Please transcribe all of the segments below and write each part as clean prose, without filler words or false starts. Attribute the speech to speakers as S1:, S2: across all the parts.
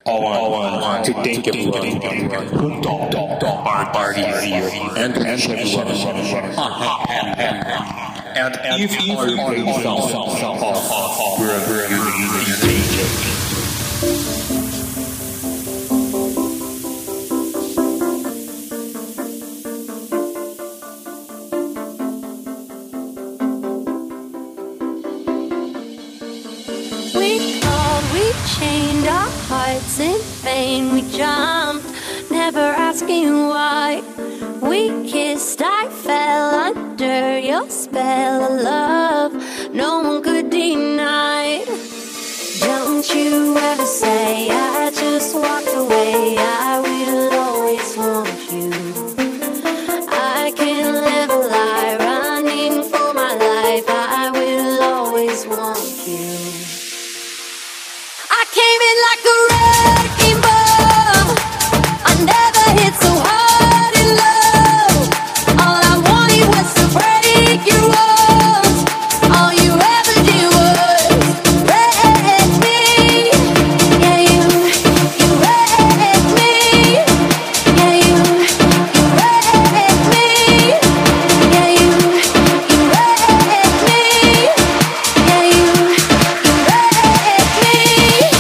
S1: I want to thank everyone who talked our party here and everyone. And if you are playing some of we're using
S2: we chained our hearts in vain. We jumped, never asking why. We kissed, I fell under your spell of love. No one could deny. Don't you ever say I just walked away. I will always want you. I can't live a lie, running for my life. I will always want you. I came in like a wrecking ball. I never hit so hard in love. All I wanted was to break your walls. All you ever did was wreck me. Yeah, you wrecked me. Yeah, you wrecked me. Yeah, you wrecked me. Yeah, you wrecked me.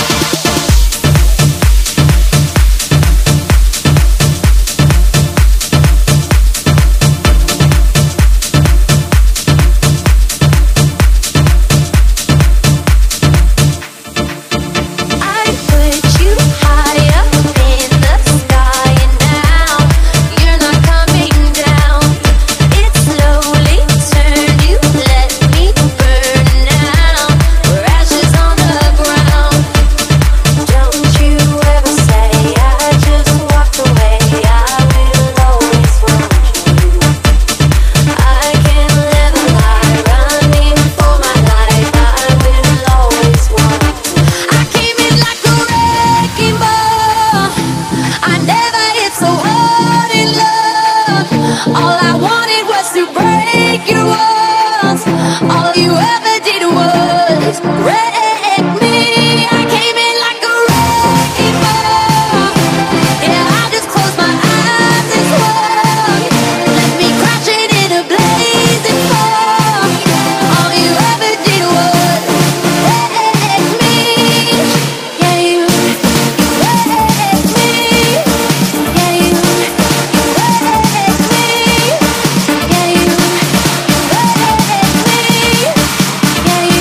S2: I put you high up in the sky, and now you're not coming down. It slowly turned, you let me burn now. We're ashes on the ground. Don't you ever say I just walked away. I will always want you. I can't live a lie, running for my life. I will always want you. I came in like a wrecking ball. I never hit so hard in love. All I wanted was to break your walls. All you ever did was wreck me. I came in like a wrecking ball. Yeah, I just closed my eyes and swung. Let me crash it in a blazing fall. All you ever did was wreck me. Yeah, you wrecked me. Yeah, you wrecked me. Yeah, you wrecked me. Yeah, you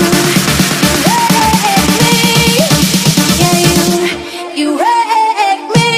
S2: wrecked me. Yeah, you wrecked me.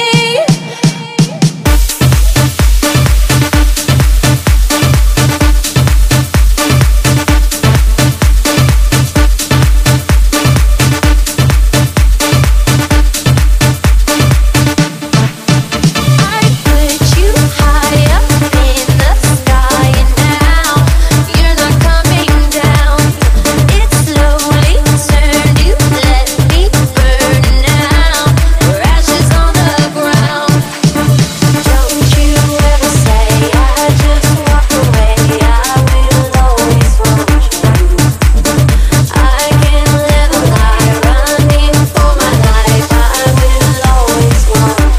S2: I put you high up in the sky, and now you're not coming down. It slowly turned, you let me burn now. We're ashes on the ground. Don't you ever say I just walked away. I will always want you. I can't live a lie, running for my life. I will always want you.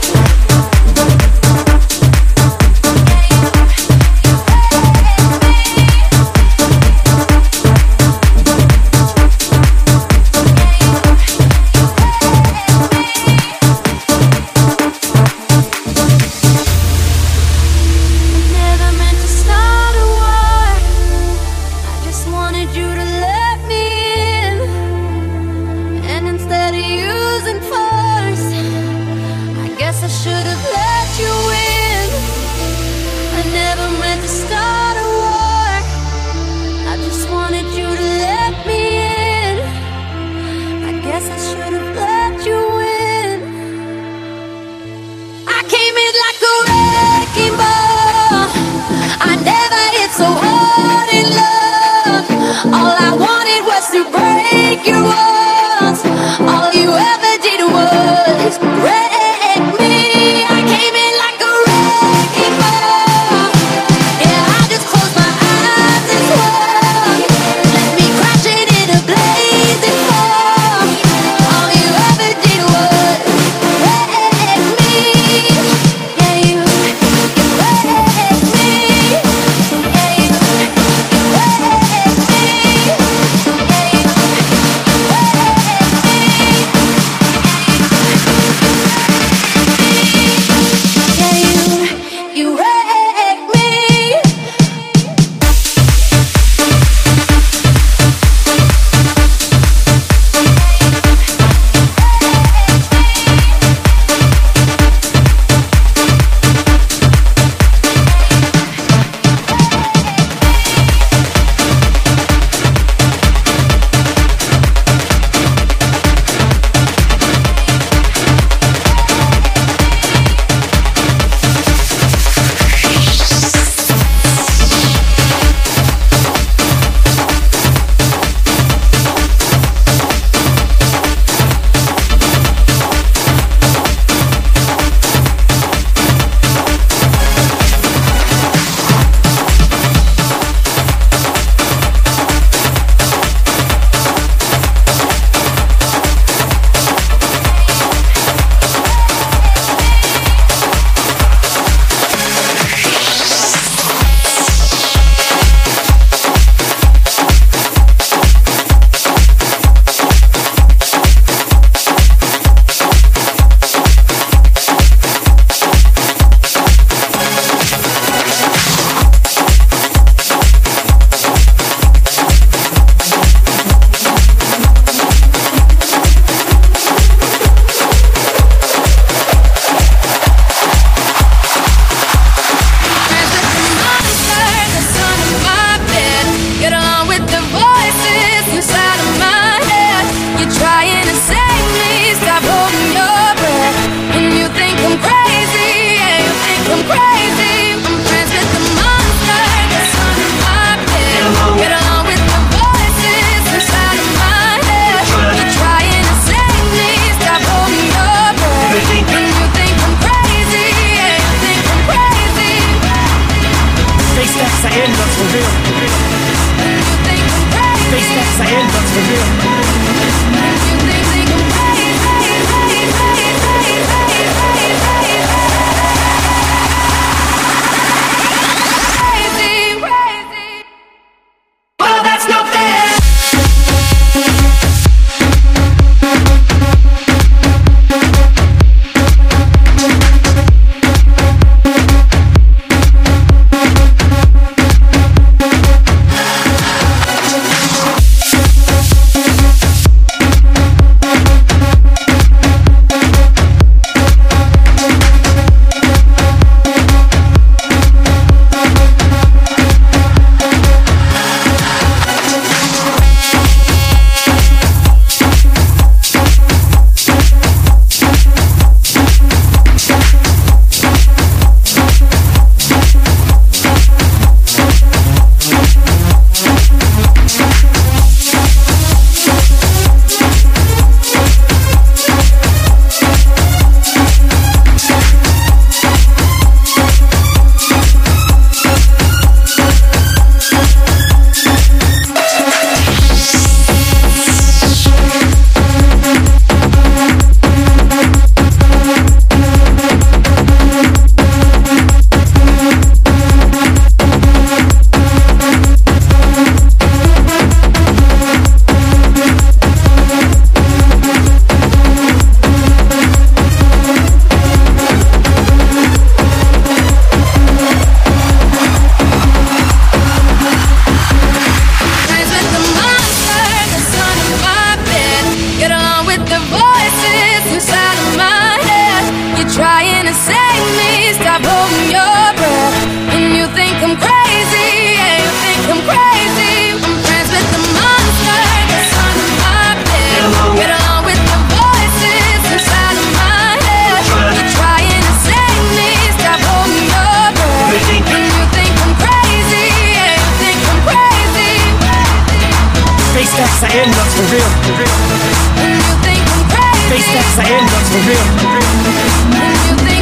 S2: Never meant to start a war. I just wanted you to let me in. And instead of using force, I guess I should have let you in. I never meant to start a war. I just wanted you to let me in. I guess I should have let you in. I came in like a wrecking ball. I never hit so hard in love. All I wanted was to break your walls. All you ever did was wreck me. I came in like a wrecking ball. Yeah, I just closed my eyes and swung. Let me crash it in a blazing fall. All you ever did was
S3: saying that's for real.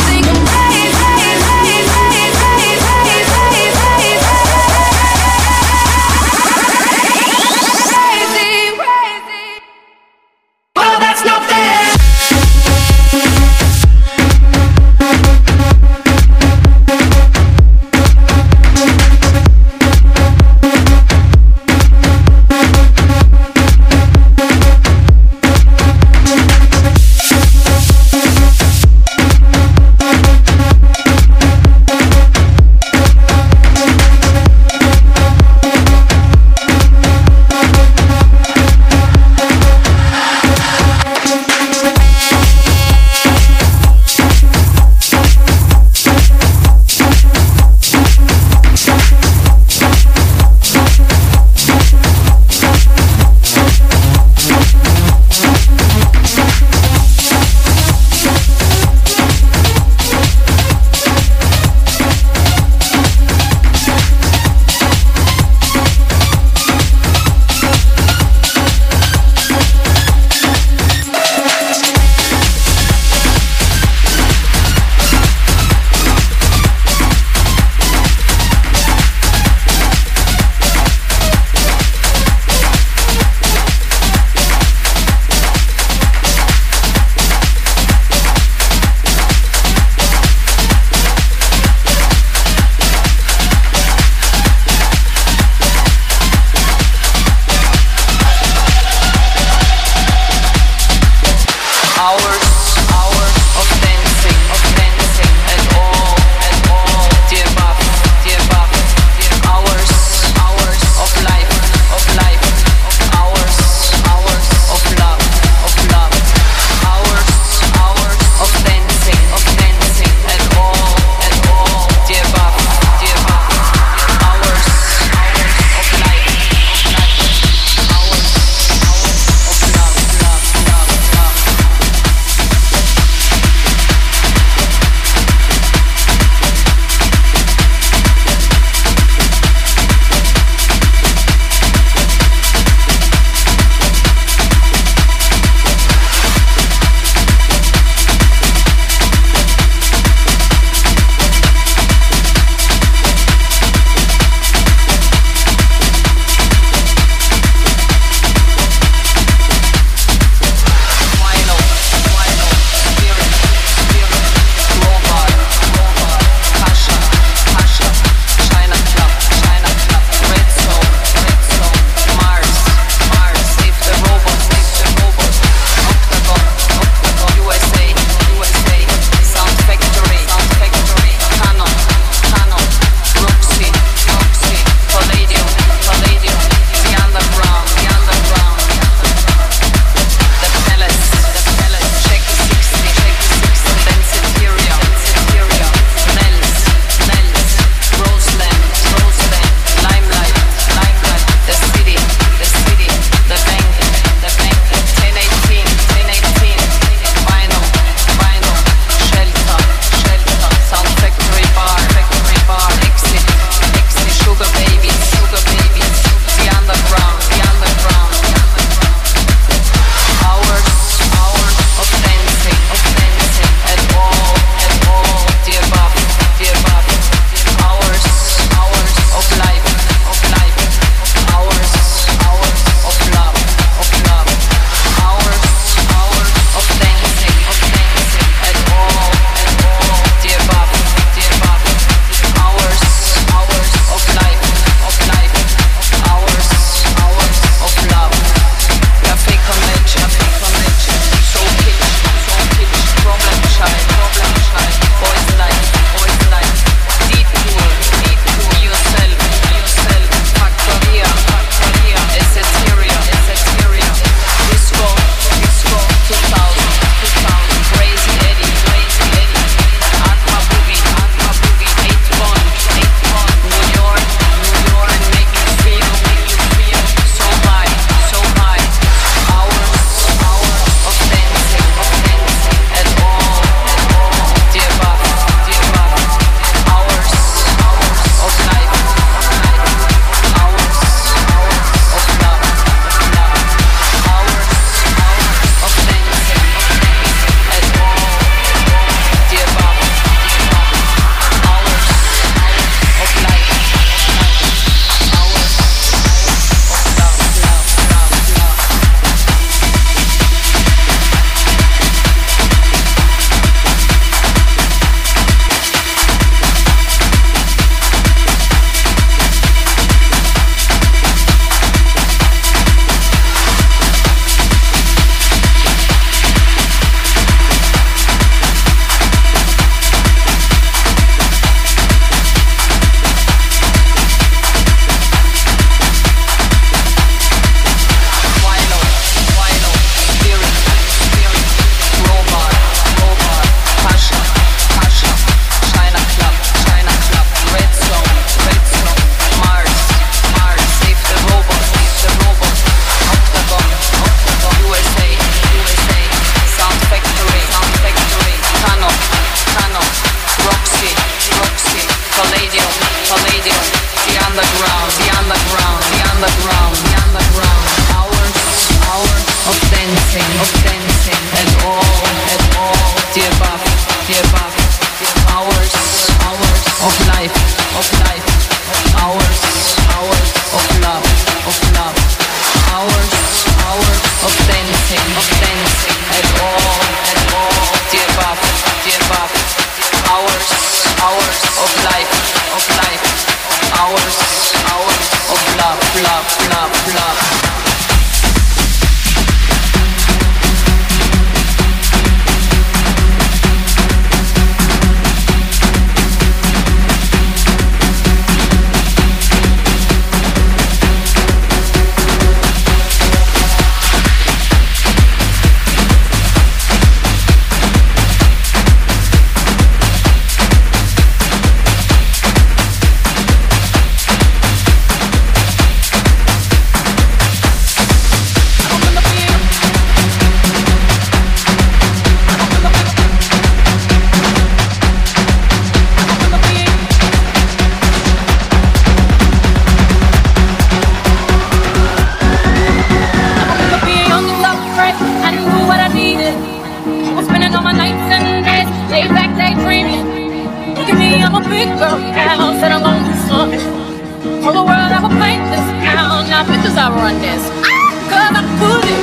S3: on my nights and days, lay back daydreaming. Look at me, I'm a big girl now, said I'm gonna do something. Told the world I would paint this town, now bitches I run this. Cause I put it,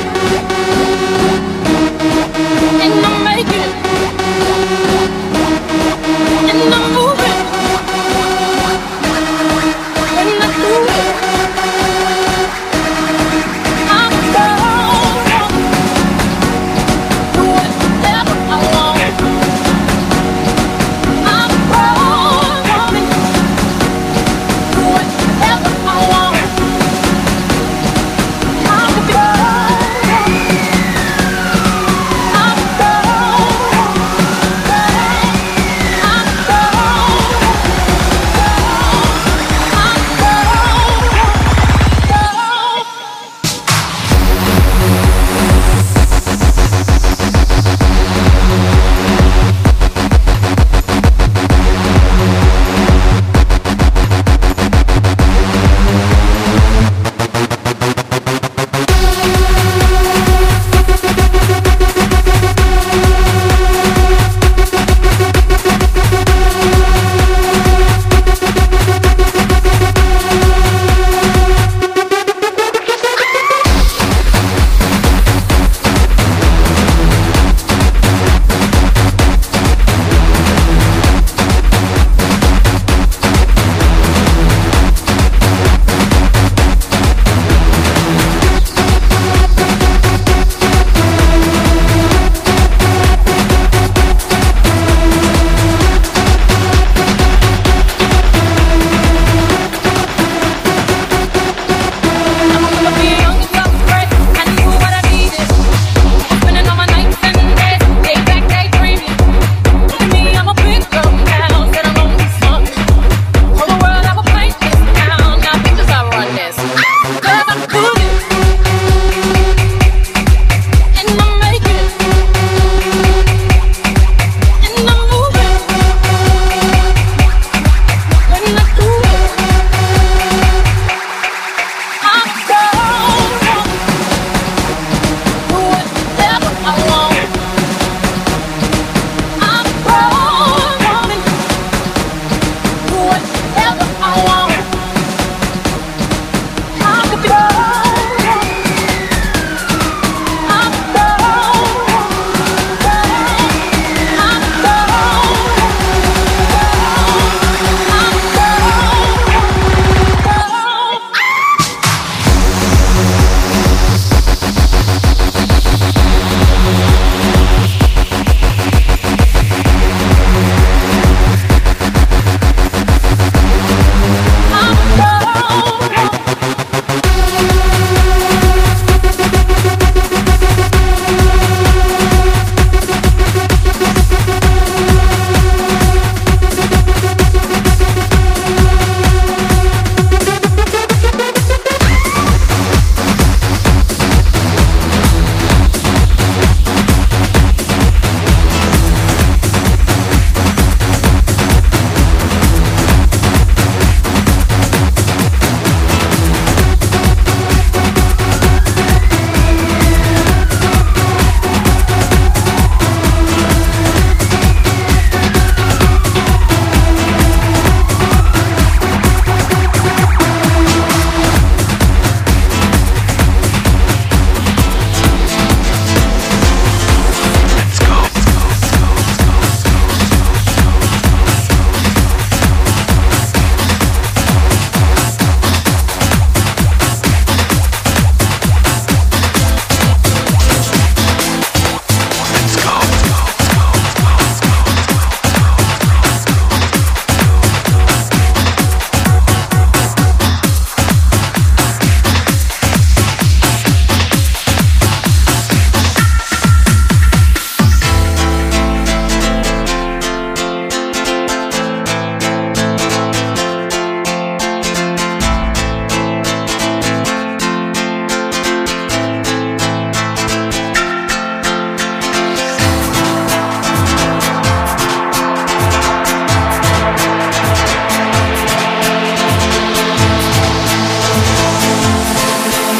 S3: and I make it, and I move it, and I do it. I'm gone, do whatever I want. I'm gone, do whatever I want. I'm gone.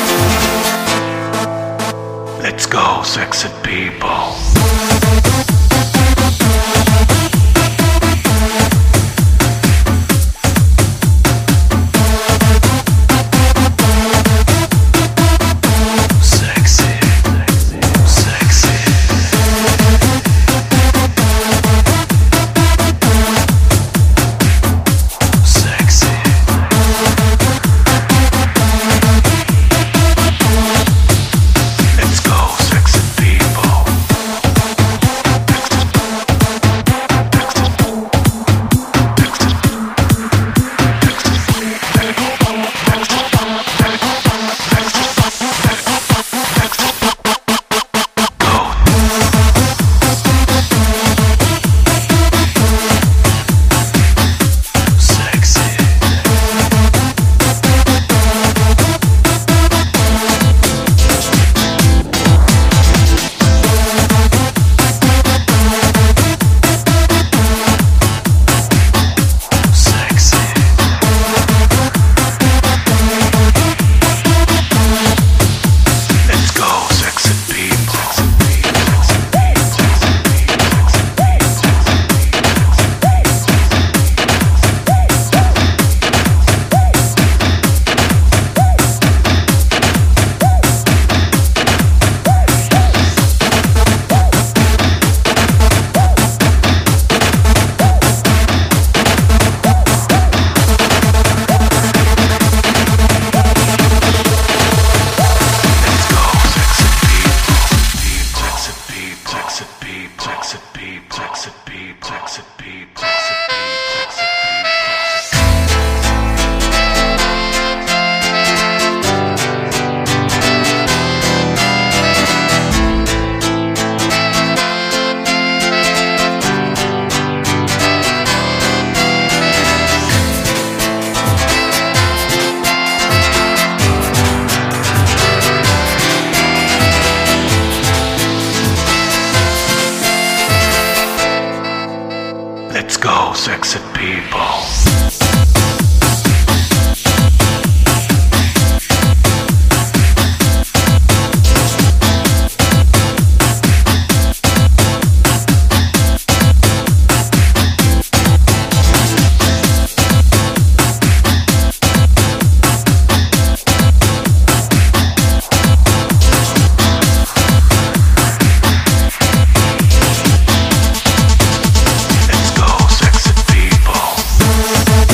S1: Let's go, sexy people. people, sexy people, sexy people, sexy Let's go, sexy people. Let's go, sexy people.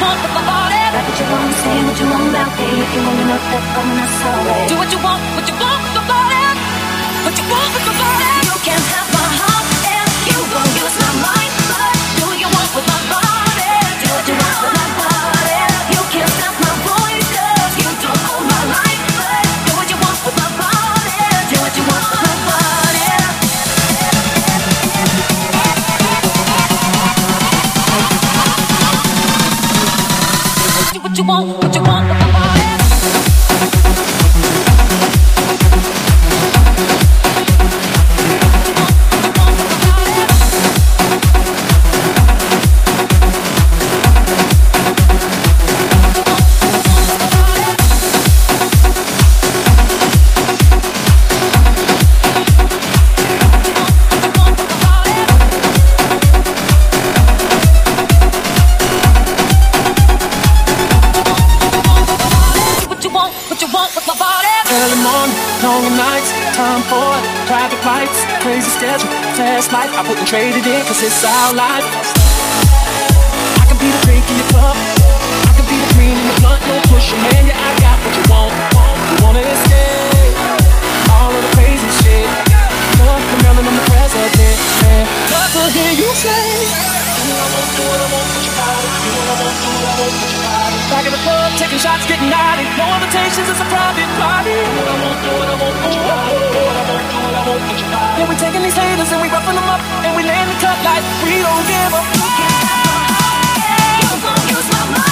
S3: want with my body.
S2: Write what you want, say what you want about me. If you want enough, that I'm not sorry.
S3: Do what you want with my body. What you want with my body.
S2: You can have my heart and you won't use my mind. But do what you want with my body. Do what you want with my body. You can't stop my voice 'cause you don't own my life. But do what you want with my body. Do what you want with my body.
S3: Do what you want with my body.
S4: Private lights, crazy schedule, fast life. I wouldn't trade it in 'cause it's our life. I can be the drink in your cup, I can be the green in the blunt, no pushing, man. Yeah, I got what you want. You wanna escape all of the crazy shit. Love the melon on the president, man. Love to hear you say, do what I want, do what I want with your body. Do what I want, do what I want with your body. Back in the club, taking shots, getting naughty. No invitations, it's a private party. Do what I want, do what I want with your body. Do what I want, do what I want with your body. Yeah, we taking these haters and we roughing them up and we laying the cut like we don't give a fuck.
S2: You won't use my mind.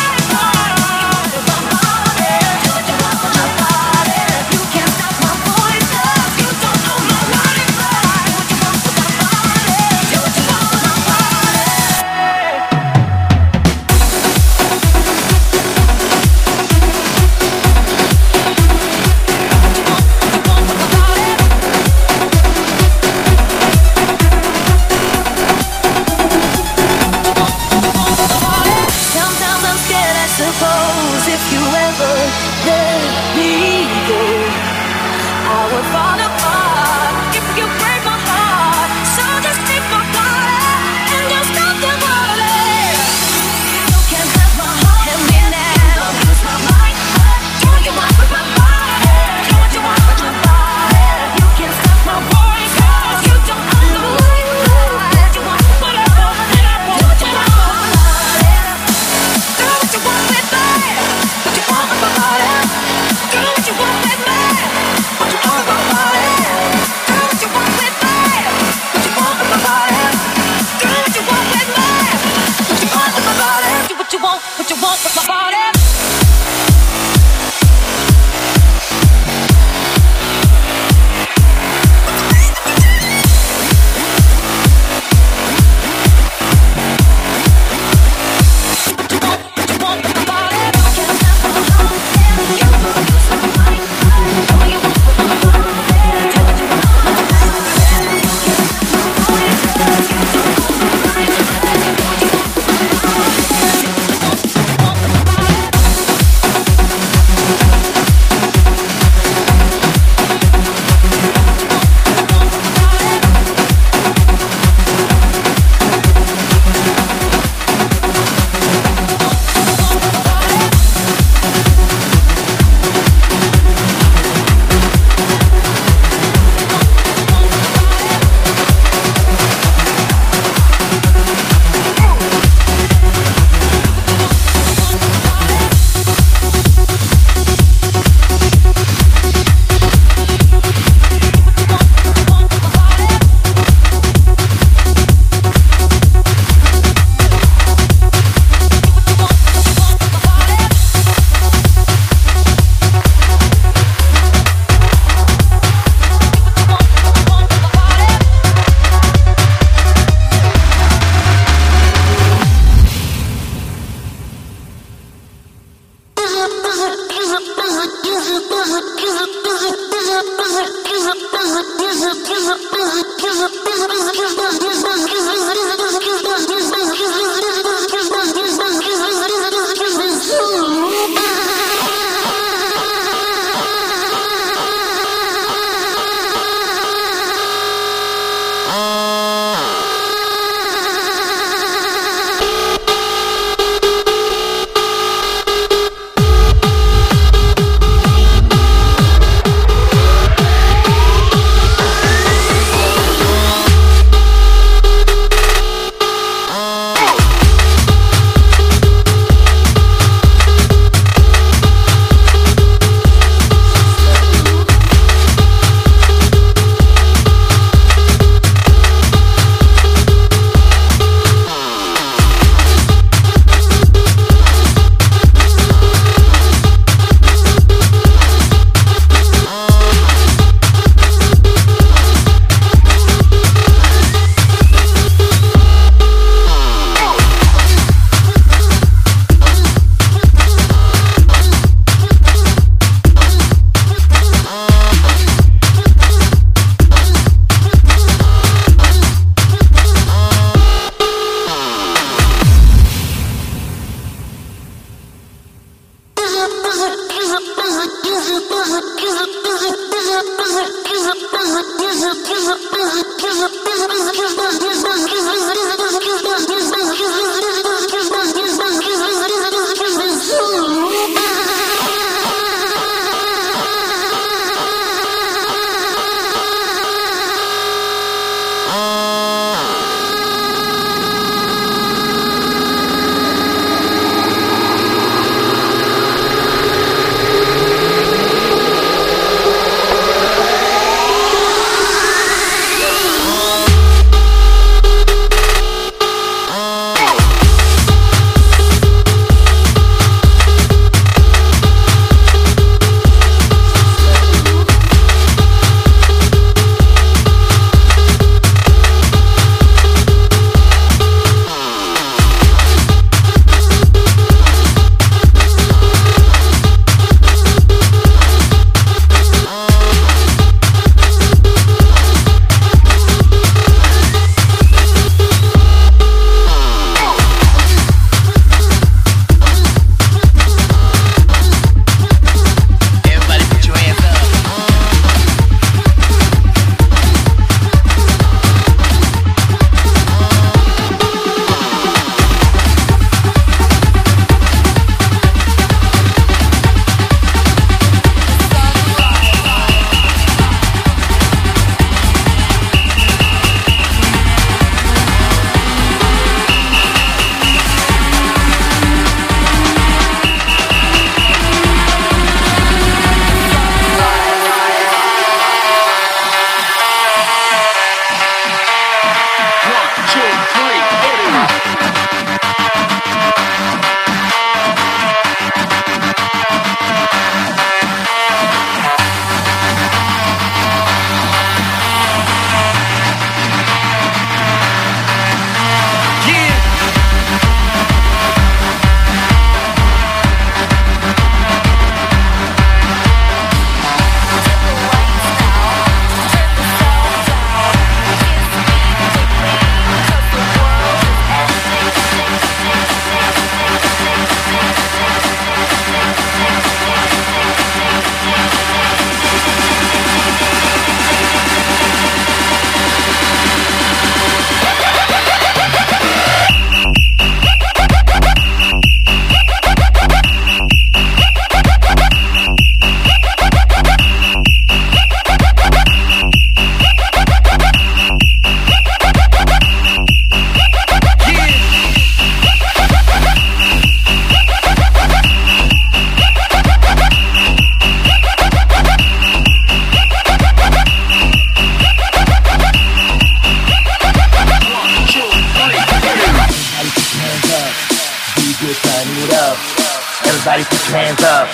S5: Everybody put your hands up.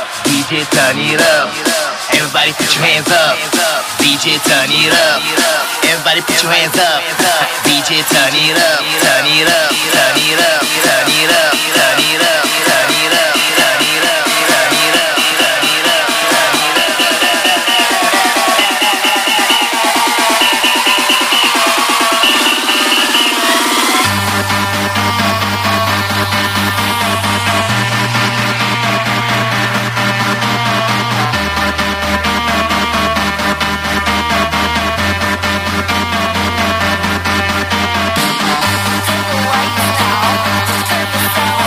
S5: DJ turn it up. Everybody put your hands up. DJ turn it up. Everybody put your hands up. DJ turn it up. Turn it up. Turn it up. Turn it up. Turn it up. Turn it up. Turn it up. Turn it up.
S2: Turn the lights down. Turn the sound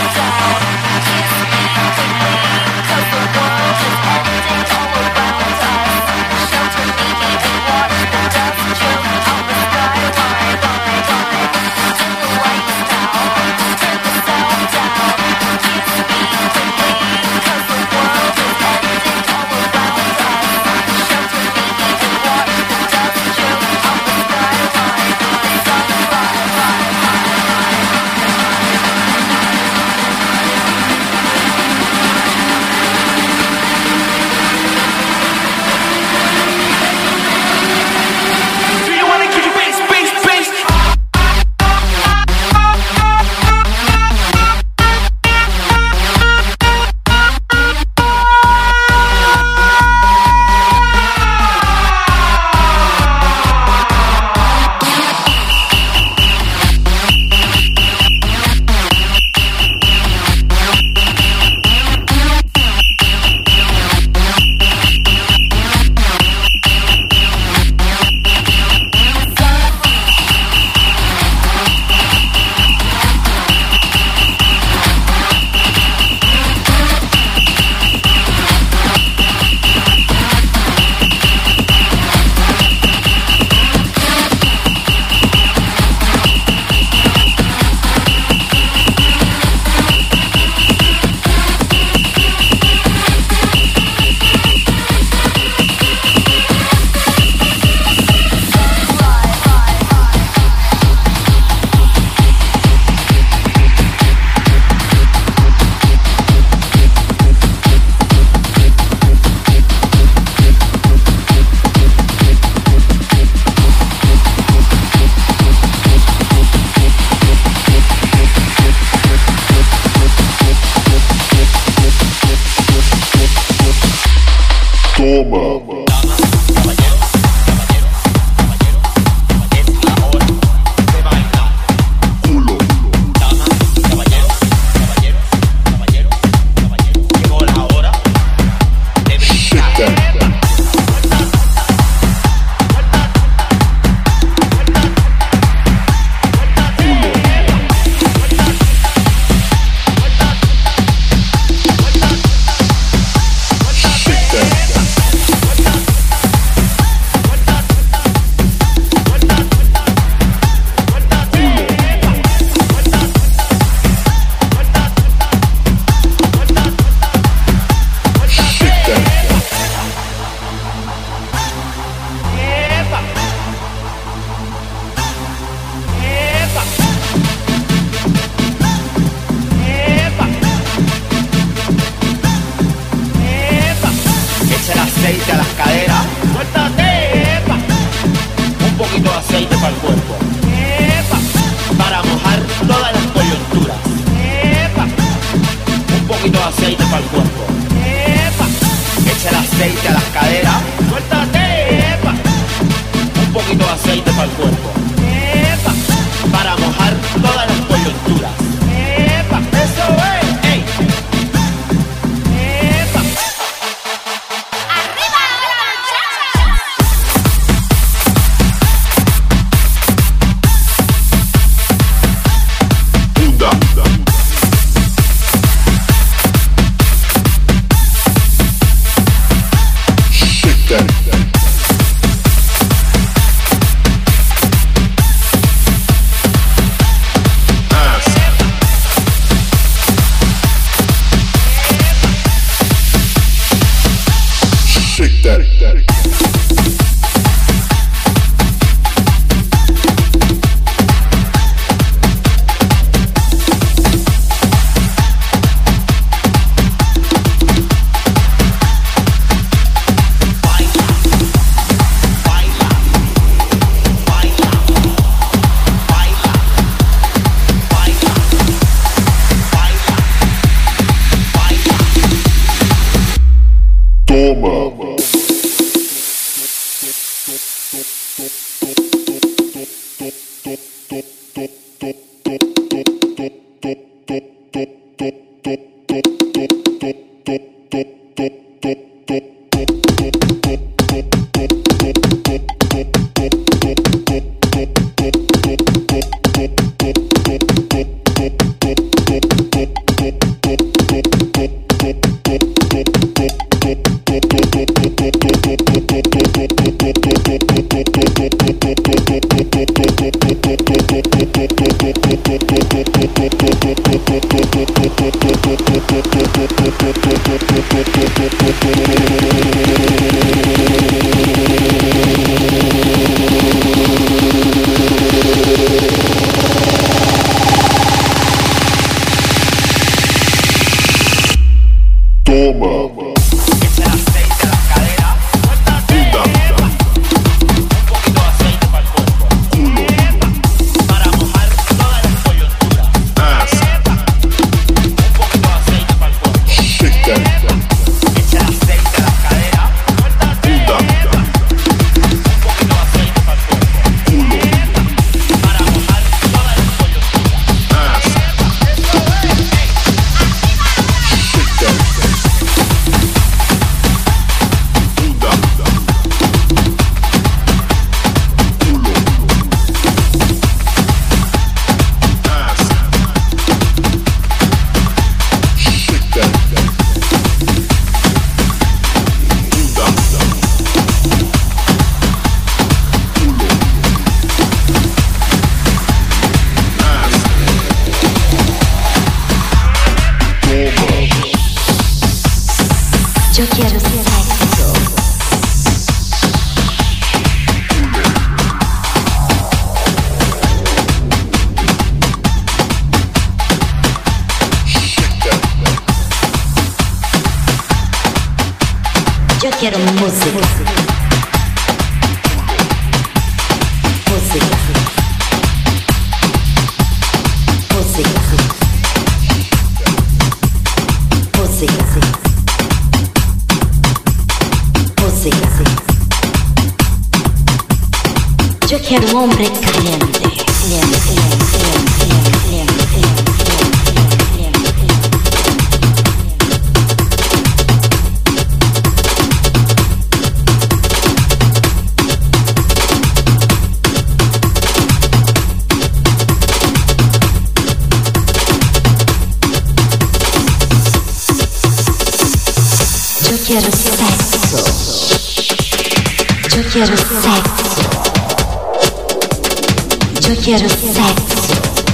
S6: Quiero música. Música. Música. Música. quiero un hombre caliente. Yo quiero sexo. Yo quiero sexo. Yo quiero sexo.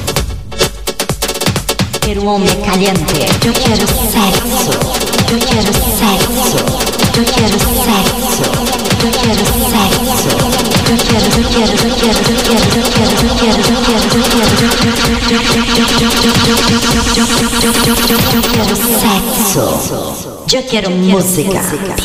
S6: Quiero un hombre caliente. Yo quiero sexo. Yo quiero sexo. Yo quiero sexo. Yo quiero sexo. Yo quiero, yo quiero, yo quiero, yo quiero, yo quiero, yo quiero, yo quiero, yo quiero sexo. Yo quiero música.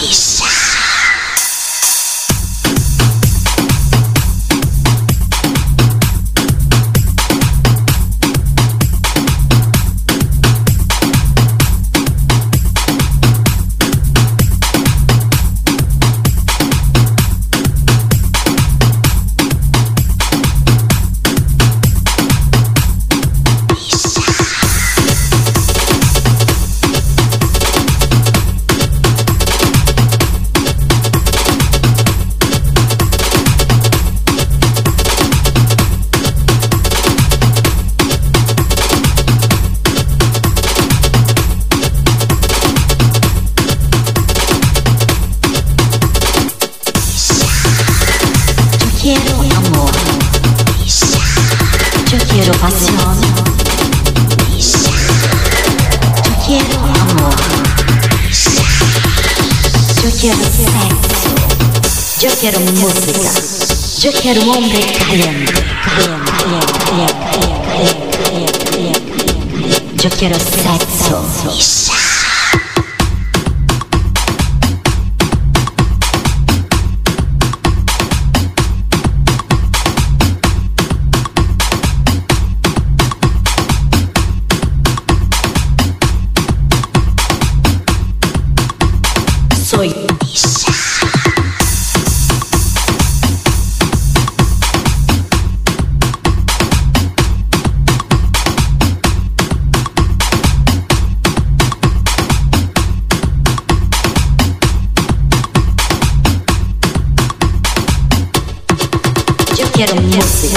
S6: Quiero amor. Yo quiero pasión. Yo quiero amor. Yo quiero sexo. Yo quiero música. Yo quiero un hombre caliente. Yo quiero sexo. Soy Isha. Yo quiero música.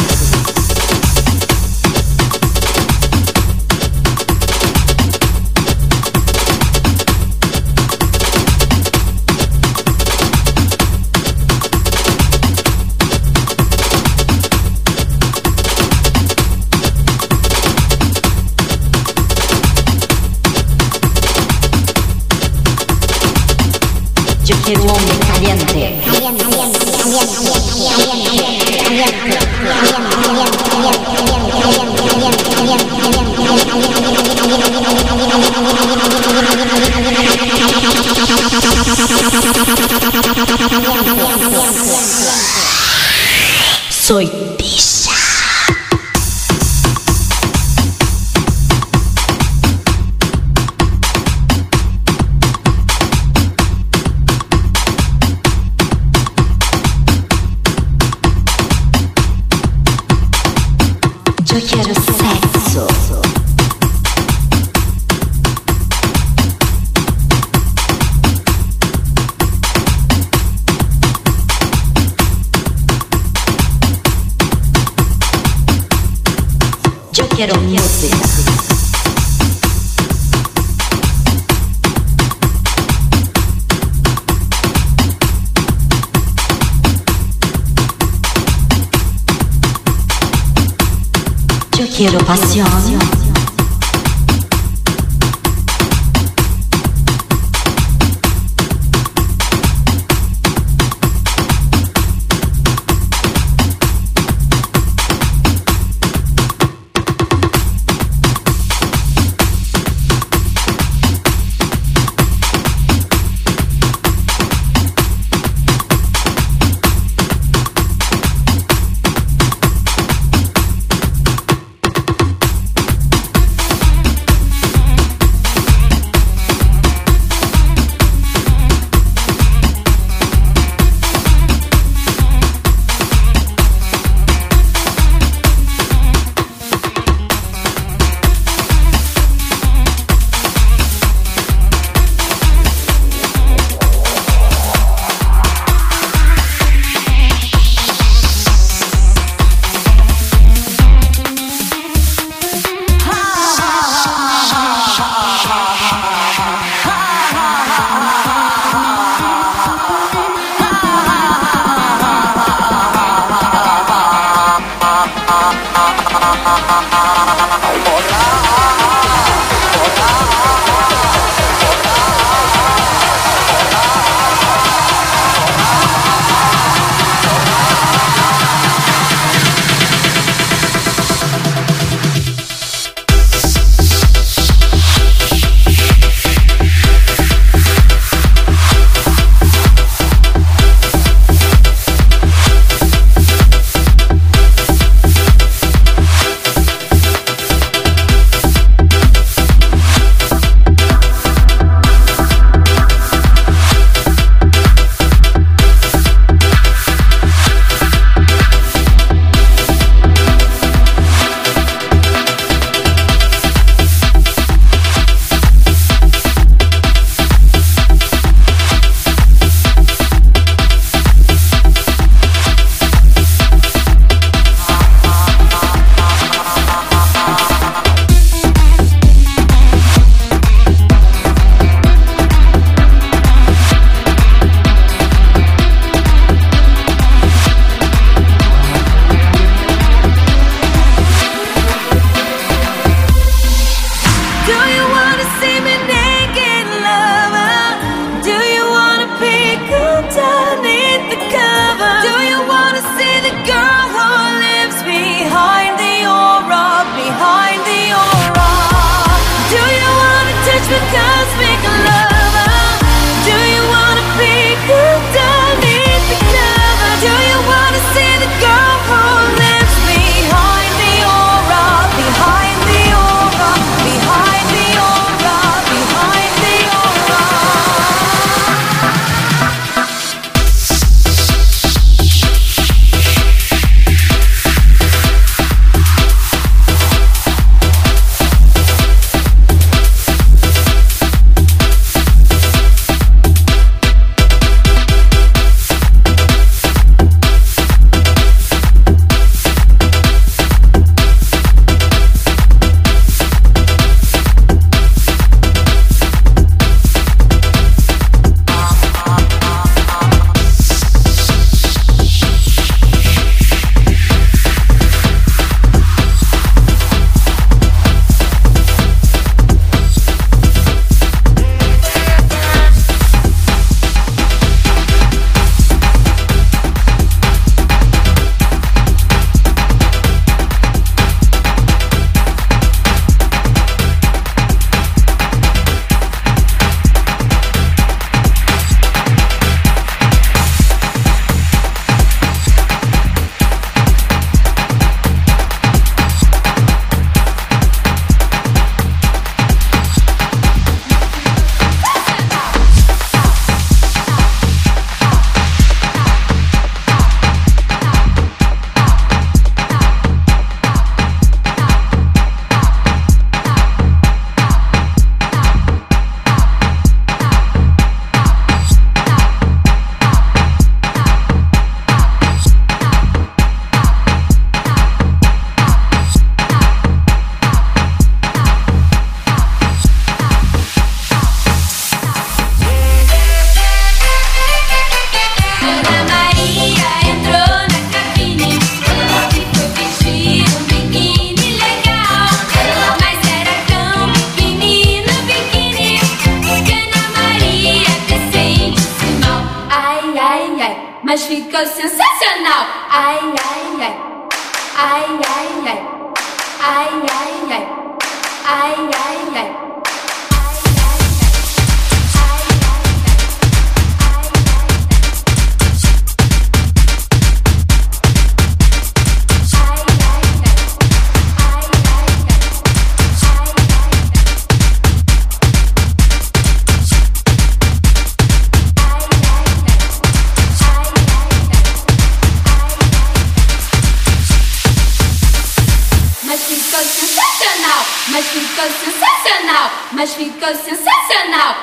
S6: Yo quiero un hombre caliente. Soy Tisha. Yo quiero sexo. Yo quiero música. Yo quiero pasión.
S7: mas ficou sensacional. Ai, ai, ai, ai, ai, ai, ai, ai, ai, ai, ai, ai. Mas ficou sensacional, mas ficou sensacional.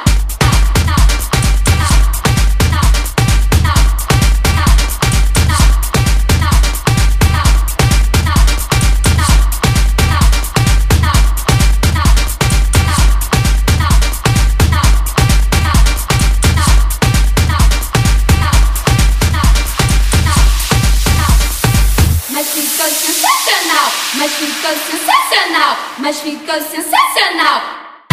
S7: Mas ficou sensacional, mas ficou mas ficou sensacional.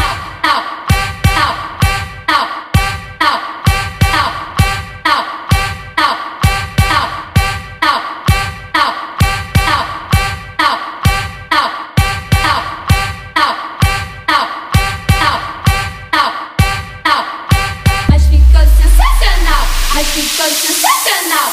S7: Ficou sensacional.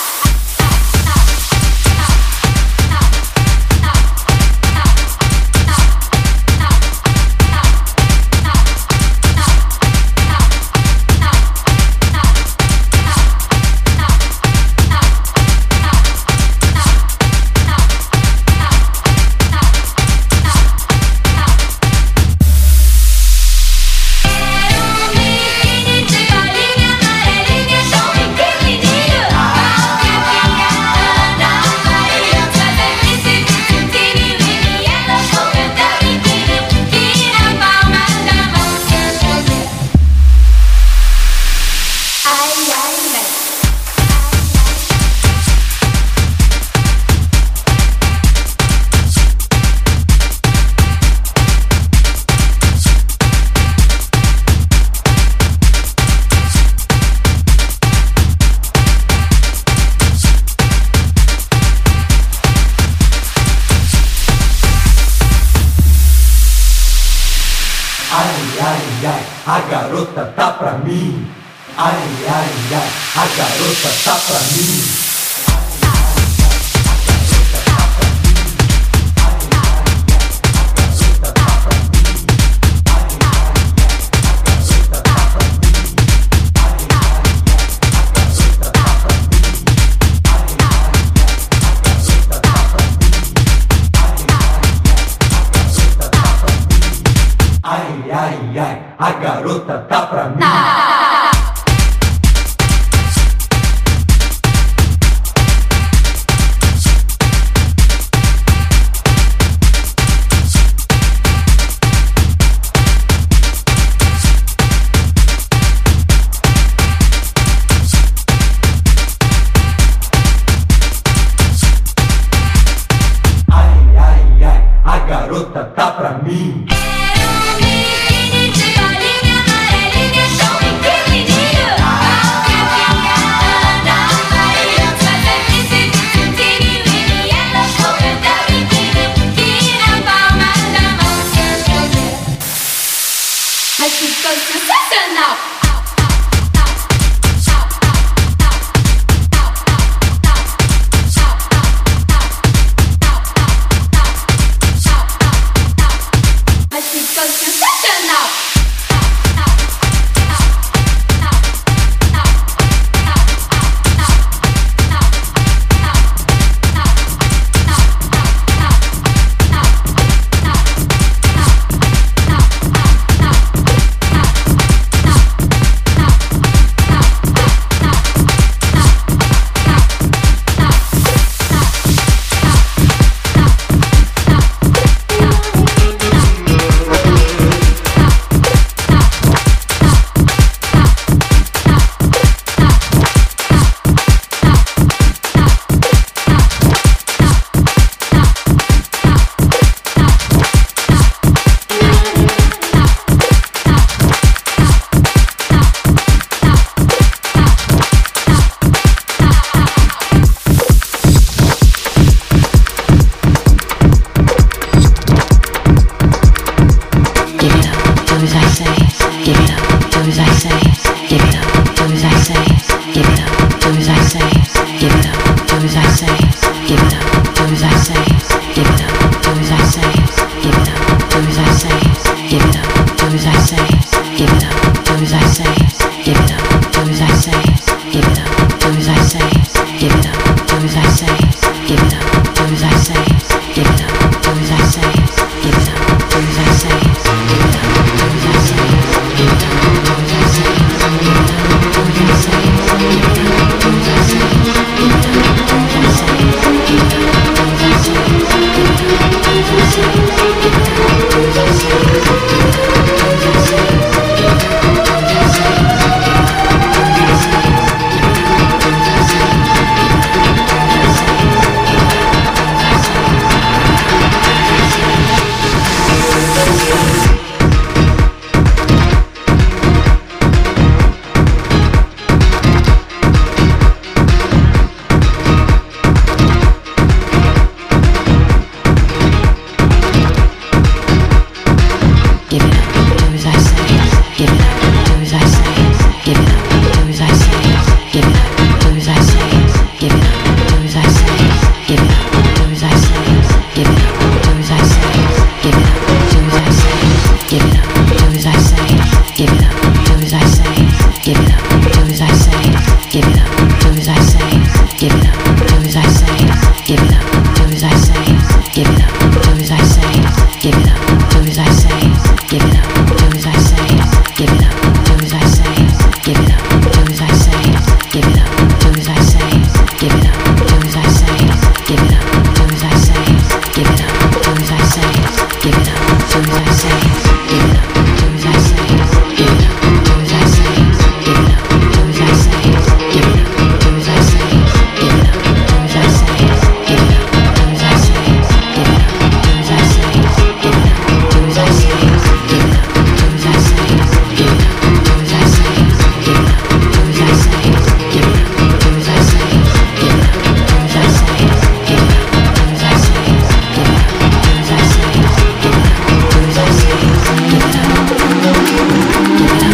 S8: A garota tá pra mim. Ai, ai, ai, a garota tá pra mim. Ai, ai, ai, a garota tá pra mim. Ai, ai, ai, a garota tá pra mim.
S7: Mas ficou sensacional. Mas ficou sensacional.
S6: Give it up, quiero